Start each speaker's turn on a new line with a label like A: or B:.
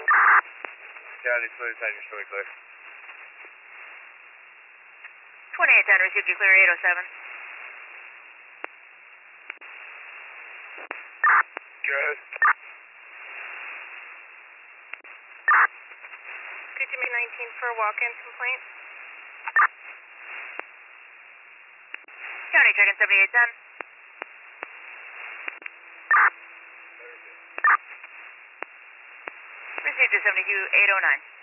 A: County 29, you're showing clear.
B: 2810, received you clear 807.
A: Good.
C: Could you make 19 for a walk-in complaint?
B: County checking 7810. Received you 72809.